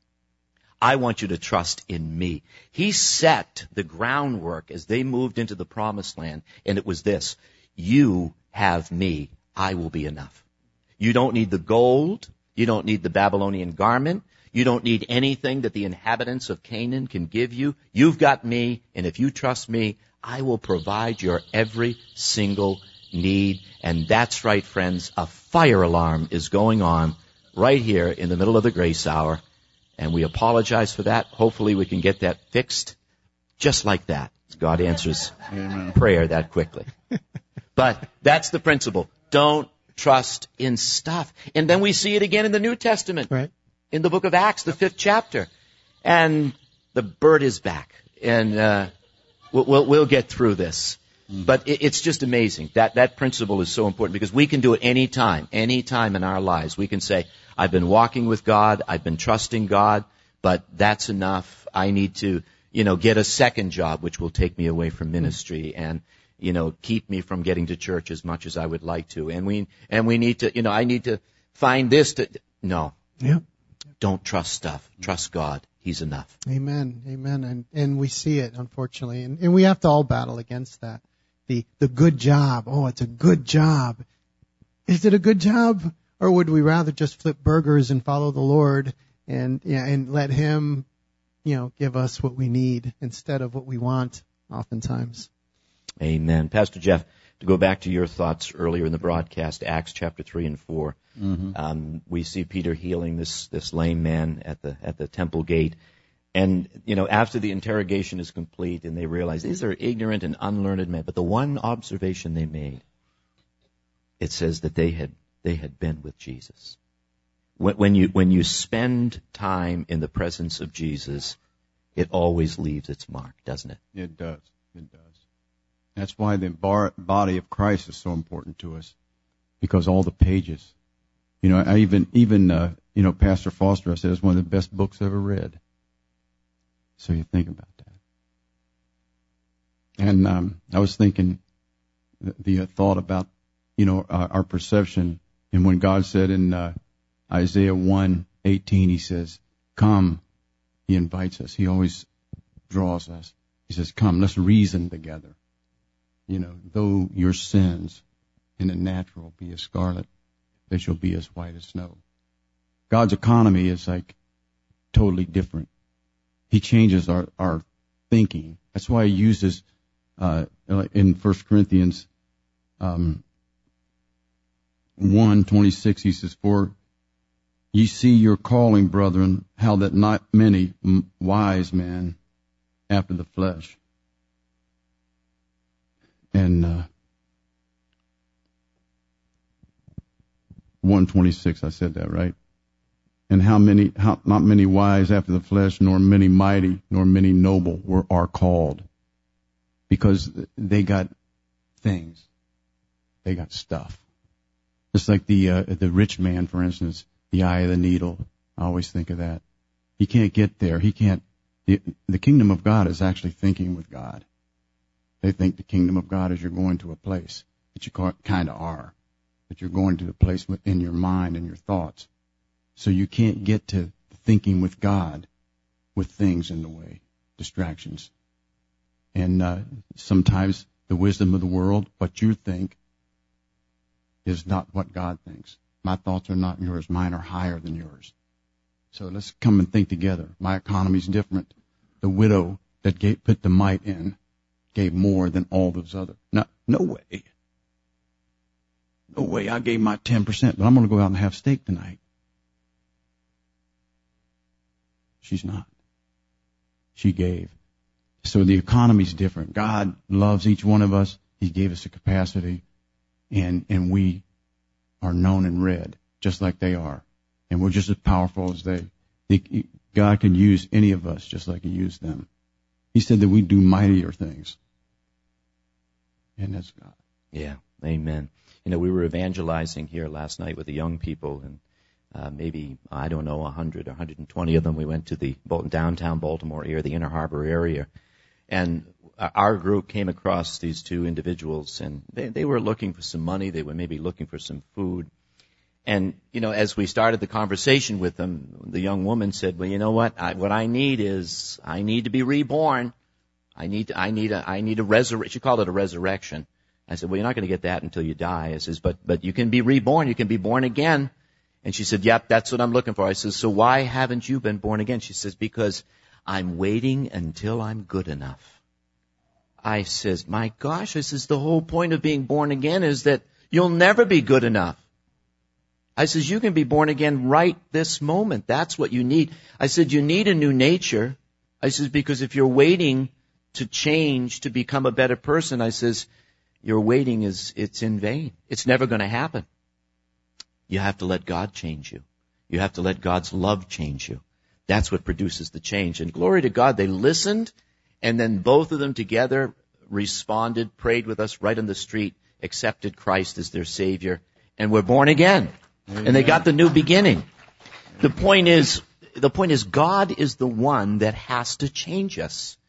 I want you to trust in me. He set the groundwork as they moved into the promised land, and it was this: you have me, I will be enough. You don't need the gold, you don't need the Babylonian garment, you don't need anything that the inhabitants of Canaan can give you. You've got me, and if you trust me, I will provide your every single need. And that's right, friends, a fire alarm is going on right here in the middle of the grace hour. And we apologize for that. Hopefully we can get that fixed just like that. God answers prayer that quickly. But that's the principle. Don't trust in stuff. And then we see it again in the New Testament. Right. In the book of Acts, the 5th chapter. And the bird is back. And we'll get through this. But it's just amazing. That principle is so important because we can do it any time in our lives. We can say, I've been walking with God, I've been trusting God, but that's enough. I need to, get a second job which will take me away from ministry. And keep me from getting to church as much as I would like to. And we need to, I need to find this to, no. Yeah. Don't trust stuff. Trust God. He's enough. Amen. Amen. And we see it, unfortunately. And we have to all battle against that. The good job. Oh, it's a good job. Is it a good job? Or would we rather just flip burgers and follow the Lord and let Him, give us what we need instead of what we want oftentimes? Amen. Pastor Jeff, to go back to your thoughts earlier in the broadcast, Acts chapter 3 and 4, we see Peter healing this lame man at the temple gate. And, after the interrogation is complete and they realize these are ignorant and unlearned men, but the one observation they made, it says that they had been with Jesus. When you spend time in the presence of Jesus, it always leaves its mark, doesn't it? It does. It does. That's why the body of Christ is so important to us, because all the pages. I even Pastor Foster said it's one of the best books I've ever read. So you think about that. And I was thinking the thought about our perception, and when God said in Isaiah 1:18, He says, "Come," He invites us. He always draws us. He says, "Come, let's reason together. Though your sins in the natural be as scarlet, they shall be as white as snow." God's economy is like totally different. He changes our thinking. That's why He uses in 1 Corinthians 1:26, He says, "For ye see your calling, brethren, how that not many wise men after the flesh." And 1:26, I said that right. And how not many wise after the flesh, nor many mighty, nor many noble are called, because they got things, they got stuff. Just like the rich man, for instance, the eye of the needle. I always think of that. He can't get there. He can't. The kingdom of God is actually thinking with God. They think the kingdom of God is you're going to a place that you kind of are, that you're going to a place in your mind and your thoughts. So you can't get to thinking with God with things in the way, distractions. And sometimes the wisdom of the world, what you think, is not what God thinks. My thoughts are not yours. Mine are higher than yours. So let's come and think together. My economy's different. The widow that put the mite in gave more than all those other. No way. No way. I gave my 10%, but I'm going to go out and have steak tonight. She's not. She gave. So the economy's different. God loves each one of us. He gave us a capacity, and we are known and read just like they are. And we're just as powerful as they. God can use any of us just like He used them. He said that we do mightier things. And that's God. Yeah, amen. We were evangelizing here last night with the young people, and maybe, 100 or 120 of them. We went to the downtown Baltimore area, the Inner Harbor area. And our group came across these two individuals, and they were looking for some money. They were maybe looking for some food. And, as we started the conversation with them, the young woman said, well, you know what? What I need is, I need to be reborn. I need a resurrection. She called it a resurrection. I said, well, you're not going to get that until you die. I says, but you can be reborn. You can be born again. And she said, yep, that's what I'm looking for. I says, so why haven't you been born again? She says, because I'm waiting until I'm good enough. I says, my gosh, I says, the whole point of being born again is that you'll never be good enough. I says, you can be born again right this moment. That's what you need. I said, you need a new nature. I says, because if you're waiting to change, to become a better person, I says, your waiting it's in vain. It's never going to happen. You have to let God change you. You have to let God's love change you. That's what produces the change. And glory to God, they listened, and then both of them together responded, prayed with us right on the street, accepted Christ as their Savior, and were born again. Amen. And they got the new beginning. The point is, God is the one that has to change us.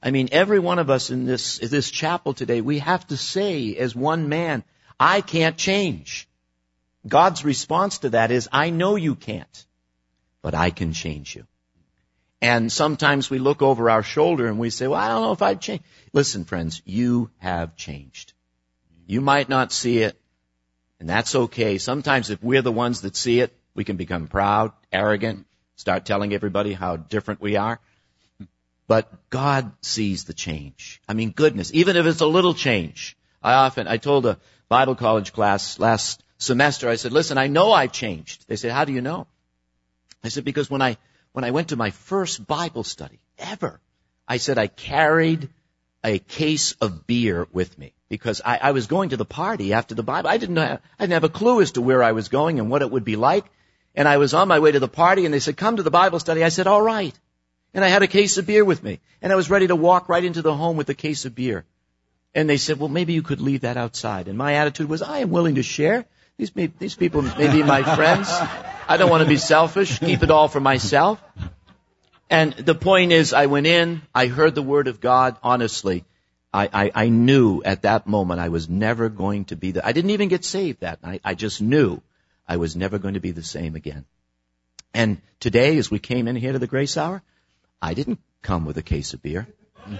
I mean, every one of us in this chapel today, we have to say as one man, I can't change. God's response to that is, I know you can't, but I can change you. And sometimes we look over our shoulder and we say, well, I don't know if I've changed. Listen, friends, you have changed. You might not see it, and that's okay. Sometimes if we're the ones that see it, we can become proud, arrogant, start telling everybody how different we are. But God sees the change. I mean, goodness, even if it's a little change. I told a Bible college class last semester, I said, listen, I know I've changed. They said, how do you know? I said, because when I went to my first Bible study ever, I said I carried a case of beer with me because I was going to the party after the Bible. I didn't have a clue as to where I was going and what it would be like. And I was on my way to the party and they said, come to the Bible study. I said, all right. And I had a case of beer with me. And I was ready to walk right into the home with a case of beer. And they said, well, maybe you could leave that outside. And my attitude was, I am willing to share. These people may be my friends. I don't want to be selfish, keep it all for myself. And the point is, I went in, I heard the word of God, honestly. I knew at that moment I was never going to be I didn't even get saved that night. I just knew I was never going to be the same again. And today, as we came in here to the Grace Hour, I didn't come with a case of beer.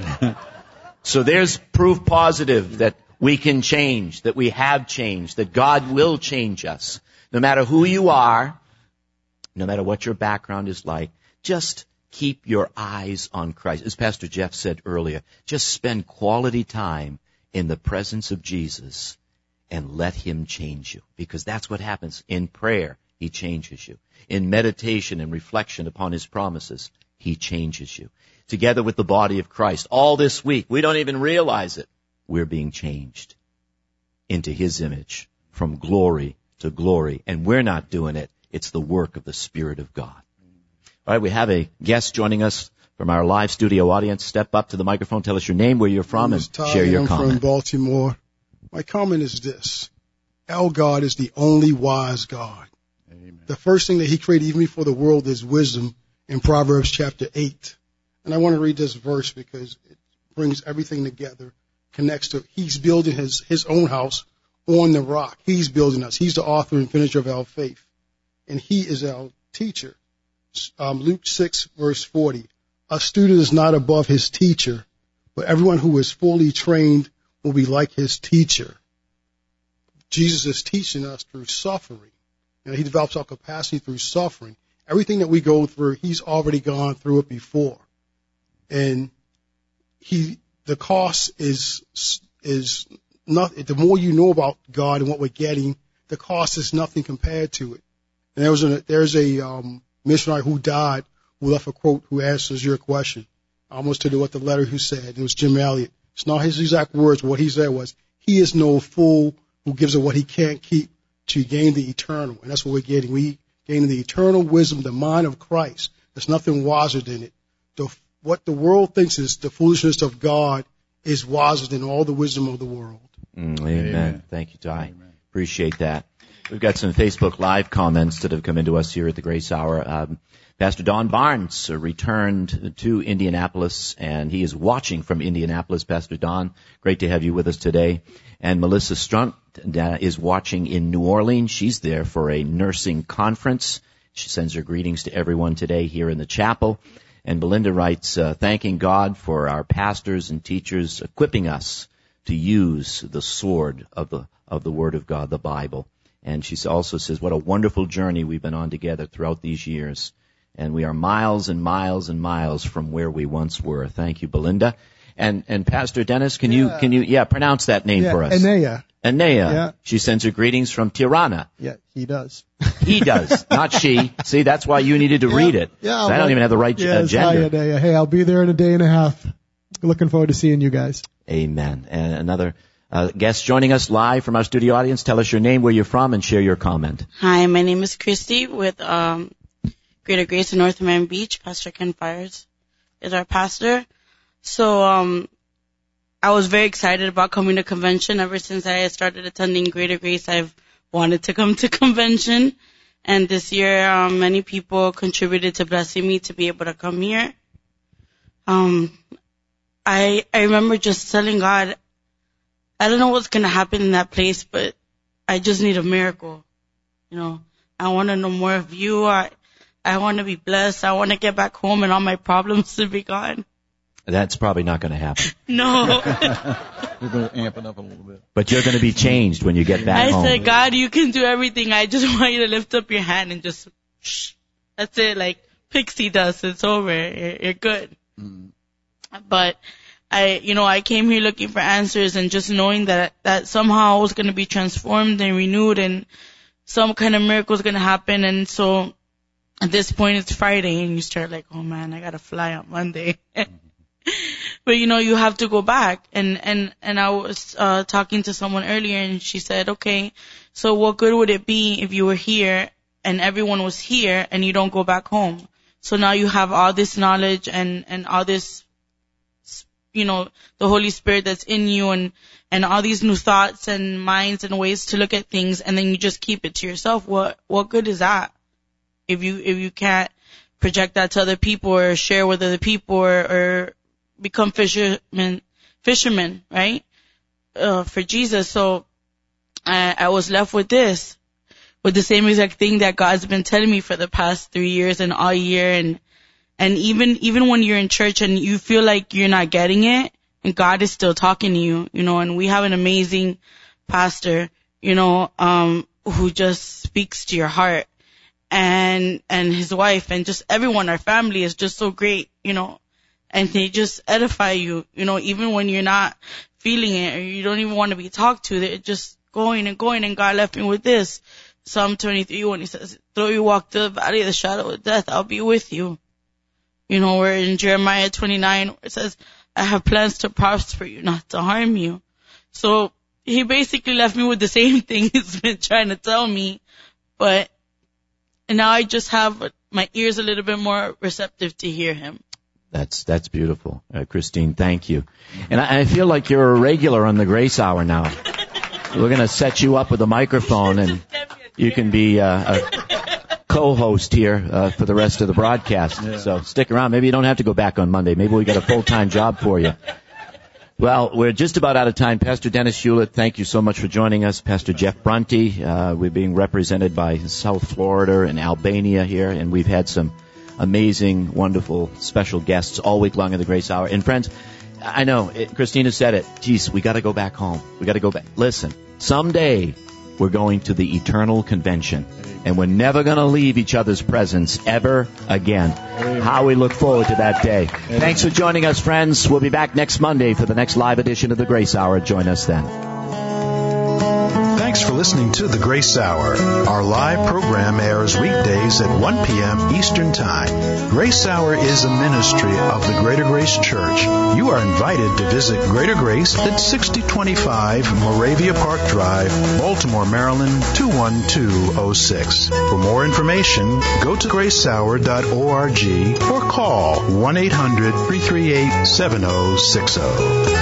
So there's proof positive that we can change, that we have changed, that God will change us. No matter who you are, no matter what your background is like, just keep your eyes on Christ. As Pastor Jeff said earlier, just spend quality time in the presence of Jesus and let Him change you. Because that's what happens. In prayer, He changes you. In meditation and reflection upon His promises, He changes you. Together with the body of Christ, all this week, we don't even realize it. We're being changed into His image from glory to glory. And we're not doing it. It's the work of the Spirit of God. All right, we have a guest joining us from our live studio audience. Step up to the microphone, tell us your name, where you're from, and share your comment. I'm from Baltimore. My comment is this. Our God is the only wise God. Amen. The first thing that He created even before the world is wisdom in Proverbs chapter 8. And I want to read this verse because it brings everything together, connects to He's building His own house on the rock. He's building us. He's the author and finisher of our faith. And He is our teacher. Luke 6, verse 40. A student is not above his teacher, but everyone who is fully trained will be like his teacher. Jesus is teaching us through suffering. He develops our capacity through suffering. Everything that we go through, He's already gone through it before. And the cost is not, the more you know about God and what we're getting, the cost is nothing compared to it. And there's a missionary who died who left a quote who answers your question, almost to what the letter who said. It was Jim Elliot. It's not his exact words, but what he said was, he is no fool who gives up what he can't keep to gain the eternal. And that's what we're getting. We gain the eternal wisdom, the mind of Christ. There's nothing wiser than it. What the world thinks is the foolishness of God is wiser than all the wisdom of the world. Amen. Thank you, Ty. Amen. Appreciate that. We've got some Facebook Live comments that have come into us here at the Grace Hour. Pastor Don Barnes returned to Indianapolis, and he is watching from Indianapolis. Pastor Don, great to have you with us today. And Melissa Strunt is watching in New Orleans. She's there for a nursing conference. She sends her greetings to everyone today here in the chapel. And Belinda writes, thanking God for our pastors and teachers equipping us to use the sword of the Word of God, the Bible. And she also says, what a wonderful journey we've been on together throughout these years. And we are miles and miles and miles from where we once were. Thank you, Belinda. And Pastor Dennis, can you pronounce that name for us? Anea. Yeah. She sends her greetings from Tirana. Yeah, he does. He does, not she. See, that's why you needed to read it. Yeah, I don't even have the right gender. Hi, Anea. Hey, I'll be there in a day and a half. Looking forward to seeing you guys. Amen. And another guest joining us live from our studio audience. Tell us your name, where you're from, and share your comment. Hi, my name is Christy with Greater Grace in North Miami Beach. Pastor Ken Fires is our pastor. So I was very excited about coming to convention. Ever since I started attending Greater Grace, I've wanted to come to convention. And this year, many people contributed to blessing me to be able to come here. I remember just telling God, I don't know what's going to happen in that place, but I just need a miracle. You know, I want to know more of you. I want to be blessed. I want to get back home and all my problems to be gone. That's probably not going to happen. No. We're going to amp it up a little bit. But you're going to be changed when you get back home. I said, God, you can do everything. I just want you to lift up your hand and just, shh. That's it, like pixie dust. It's over. You're good. Mm. But I came here looking for answers and just knowing that somehow I was going to be transformed and renewed and some kind of miracle is going to happen. And so at this point it's Friday and you start like, oh man, I got to fly on Monday. But you have to go back. And I was talking to someone earlier and she said, okay, so what good would it be if you were here and everyone was here and you don't go back home? So now you have all this knowledge and all this, the Holy Spirit that's in you and all these new thoughts and minds and ways to look at things, and then you just keep it to yourself. What good is that? If you can't project that to other people or share with other people or become fishermen, right? For Jesus. So I was left with this, with the same exact thing that God's been telling me for the past 3 years and all year. And even when you're in church and you feel like you're not getting it, and God is still talking to you, and we have an amazing pastor, who just speaks to your heart, and his wife and just everyone, our family is just so great, and they just edify you, even when you're not feeling it or you don't even want to be talked to. They're just going and going, and God left me with this. Psalm 23, when he says, though you walk through the valley of the shadow of death, I'll be with you. We're in Jeremiah 29, where it says, I have plans to prosper you, not to harm you. So he basically left me with the same thing he's been trying to tell me, but now I just have my ears a little bit more receptive to hear him. That's beautiful. Christine, thank you. And I feel like you're a regular on the Grace Hour now. We're going to set you up with a microphone and you can be a co-host here for the rest of the broadcast. Yeah. So stick around. Maybe you don't have to go back on Monday. Maybe we got a full-time job for you. Well, we're just about out of time. Pastor Dennis Hewlett, thank you so much for joining us. Pastor Jeff Brunty, we're being represented by South Florida and Albania here, and we've had some amazing, wonderful, special guests all week long in the Grace Hour. And friends, I know, Christina said it. Geez, we got to go back home. We got to go back. Listen, someday we're going to the eternal convention. And we're never going to leave each other's presence ever again. How we look forward to that day. Thanks for joining us, friends. We'll be back next Monday for the next live edition of the Grace Hour. Join us then. Thanks for listening to The Grace Hour. Our live program airs weekdays at 1 p.m. Eastern Time. Grace Hour is a ministry of the Greater Grace Church. You are invited to visit Greater Grace at 6025 Moravia Park Drive, Baltimore, Maryland, 21206. For more information, go to gracehour.org or call 1-800-338-7060.